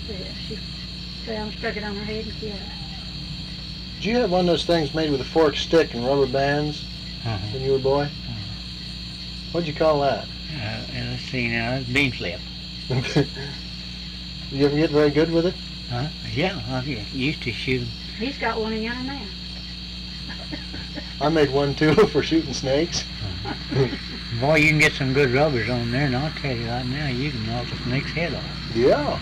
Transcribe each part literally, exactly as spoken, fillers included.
Yeah, she fell, struck it on her head and killed her. Did you have one of those things made with a forked stick and rubber bands Uh-huh. when you were a boy? Uh-huh. What'd you call that? Uh, and let's see now, bean flip. Did you ever get very good with it? Huh? Yeah, I used to shoot 'em. He's got one in yonder now. I made one too for shooting snakes. Boy, you can get some good rubbers on there, and I'll tell you right now, you can knock a snake's head off. Yeah.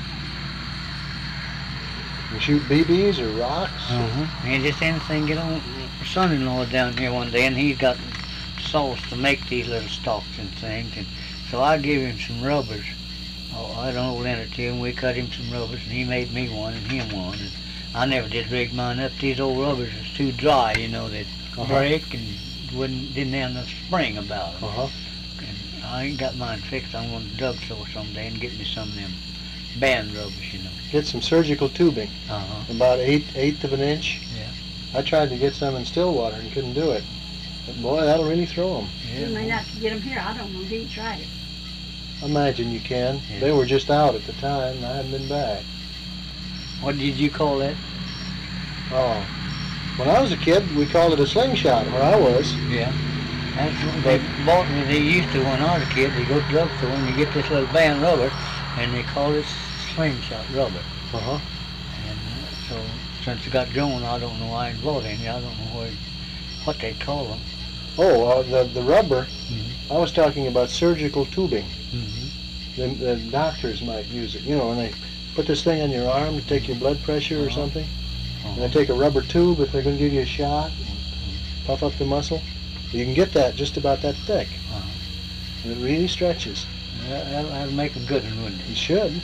You shoot B Bs or rocks? Uh-huh. And just anything, get on. My son-in-law was down here one day, and he's got sauce to make these little stalks and things, and so I gave him some rubbers. Oh, I don't know, lent it to him. We cut him some rubbers, and he made me one and him one. And I never did rig mine up. These old rubbers was too dry, you know, they'd Uh-huh. break and wouldn't didn't have enough spring about them. Uh-huh. And I ain't got mine fixed. I'm going to Doug store someday and get me some of them band rubbers, you know. Get some surgical tubing, Uh-huh. about eight eighth of an inch. Yeah. I tried to get some in Stillwater and couldn't do it. But boy, that'll really throw them. You may not get them here. I don't know. He tried it. Imagine you can. Yeah. They were just out at the time, and I hadn't been back. What did you call that? Oh. When I was a kid, we called it a slingshot where I was. Yeah. That's what they bought me. They used to when I was a kid. They go to the drugstore and you get this little band rubber, and they call it slingshot rubber. Uh-huh. And uh, so since it got going, I don't know. I ain't bought any. I don't know where, what they call them. Oh, uh, the, the rubber, Mm-hmm. I was talking about surgical tubing. Mm-hmm. The, the doctors might use it. You know, when they put this thing on your arm to take your blood pressure or Uh-huh. something, and Uh-huh. they take a rubber tube if they're going to give you a shot and puff up the muscle. You can get that just about that thick. Uh-huh. And it really stretches. That, that'll, that'll make a good one, wouldn't It it? should.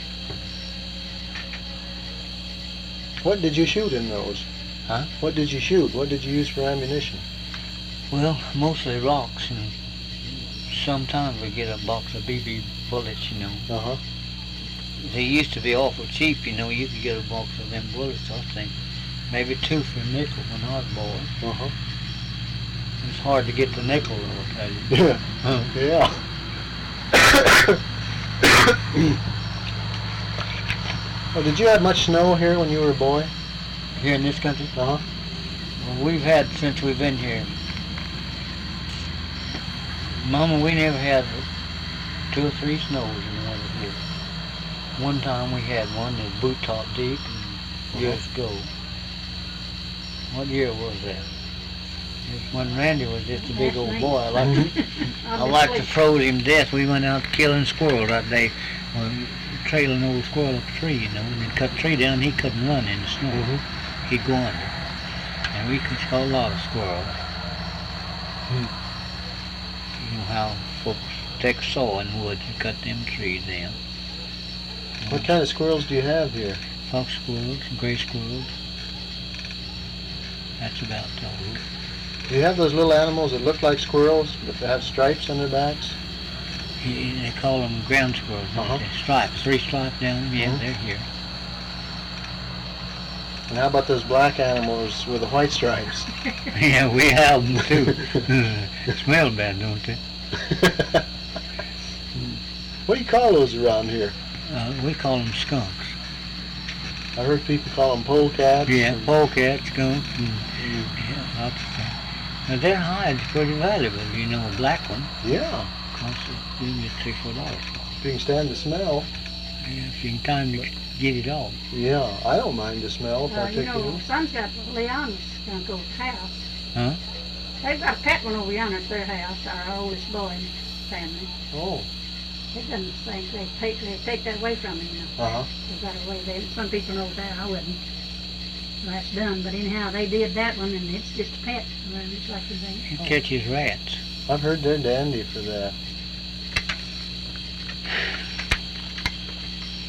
What did you shoot in those? Huh? What did you shoot? What did you use for ammunition? Well, mostly rocks, and sometimes we get a box of B B bullets, you know. Uh-huh. They used to be awful cheap, you know. You could get a box of them bullets, I think. Maybe two for a nickel when I was a boy. Uh-huh. It's hard to get the nickel, I'll tell you. Yeah. Huh. Yeah. Well, did you have much snow here when you were a boy? Here in this country? Uh-huh. Well, we've had since we've been here. Mama, we never had two or three snows in one year. One time we had one that was boot top deep and years ago. What year was that? It was when Randy was just a big old boy. I like to, I like to froze him to death. We went out killing squirrels that day. Well, trailing old squirrel up a tree, you know, and then cut the tree down. He couldn't run in the snow. Mm-hmm. He'd go under. And we could call a lot of squirrels. You know how folks take saw and wood and cut them trees down. What kind of squirrels do you have here? Fox squirrels, gray squirrels. That's about all. Do you have those little animals that look like squirrels, but they have stripes on their backs? He- They call them ground squirrels, don't Uh-huh. they? Stripes, three stripes down them. Yeah, Mhm. they're here. And how about those black animals with the white stripes? Yeah, we have them too. Smell bad, don't they? What do you call those around here? Uh, we call them skunks. I heard people call them polecats. Yeah, and- polecat, skunk, and yeah, lots of things. Now their hide's pretty valuable, you know, a black one. Yeah. Costs you can get three, four dollars for it. If you can stand the smell. Yeah, if you can time to get it off. Yeah, I don't mind the smell if Uh, I you take know, it. son's got Leon's skunk over the house. Huh? They've got a pet one over yonder at their house, our oldest boy in the family. Oh. It doesn't think they take, they take that away from him, you know. Uh-huh. They got away there. Some people know that, I wouldn't. That's done, but anyhow, they did that one, and it's just a pet. Well, it's like you think. It catches rats. I've heard they're dandy for that.